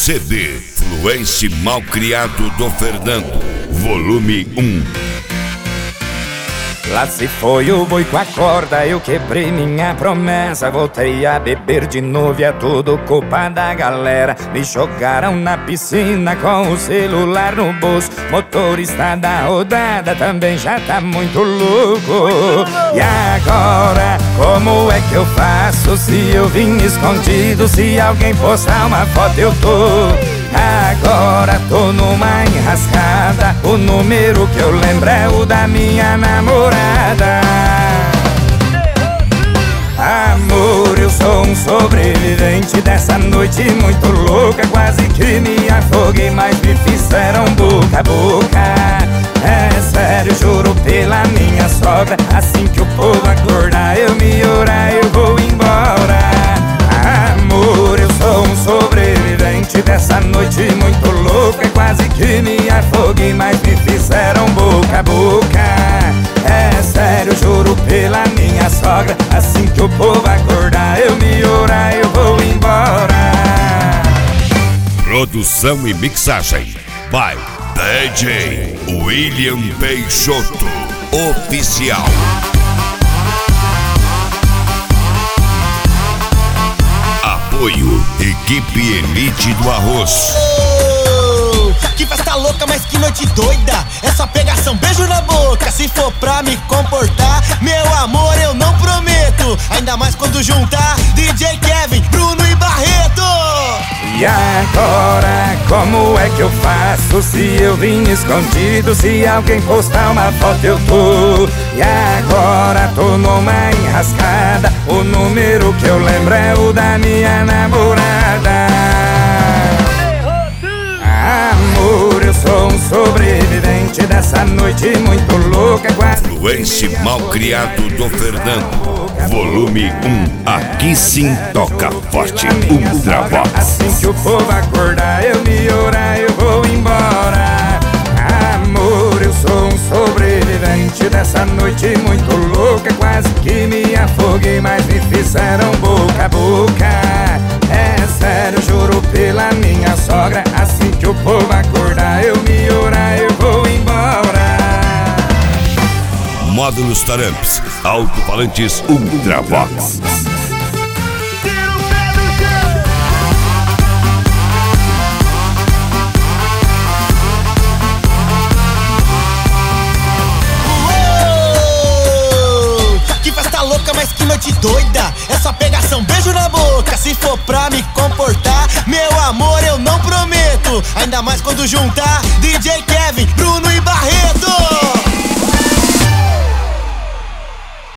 CD Fluence Malcriado do Fernando, volume 1. Lá se foi o boi com a corda, eu quebrei minha promessa. Voltei a beber de novo e é tudo culpa da galera. Me jogaram na piscina com o celular no bolso. Motorista da rodada também já tá muito louco. E agora, como é que eu faço se eu vim escondido? Se alguém postar uma foto eu tô. Agora tô numa enrascada. O número que eu lembro é o da minha namorada. Amor, eu sou um sobrevivente dessa noite muito louca. Quase que me afoguei, mas me fizeram boca a boca. É sério, juro pela minha sogra. Assim que o povo acordar, eu me orar, eu vou embora. Amor, eu sou um sobrevivente dessa noite muito louca. Quase que me afoguei, mas me fizeram boca a boca. É sério, juro pela minha sogra. Assim que o povo acordar, eu me orar, eu vou embora. Produção e mixagem by DJ William Peixoto Oficial. Apoio Equipe Elite do Arroz. Que festa louca, mas que noite doida. É só pegação, beijo na boca. Se for pra me comportar, meu amor, eu não prometo. Ainda mais quando juntar DJ Kevin, Bruno e Barreto. E agora, como é que eu faço se eu vim escondido? Se alguém postar uma foto eu tô. E agora tô numa enrascada. O número que eu lembro é o da minha namorada. Amor, eu sou um sobrevivente dessa noite muito louca. Fluence Malcriado do Fernando, volume 1. Aqui sim toca forte, Ultravox. Assim que o povo acordar, eu me orar, eu vou embora. Amor, eu sou um sobrevivente dessa noite muito louca. Quase que me afoguei, mas me fizeram boca a boca. É sério, juro pela minha sogra. Assim que o povo acordar, eu me orar, eu vou embora. Módulos Taramps, alto-falantes Ultravox. Mas que noite doida, é só pegação, beijo na boca. Se for pra me comportar, meu amor, eu não prometo. Ainda mais quando juntar DJ Kevin,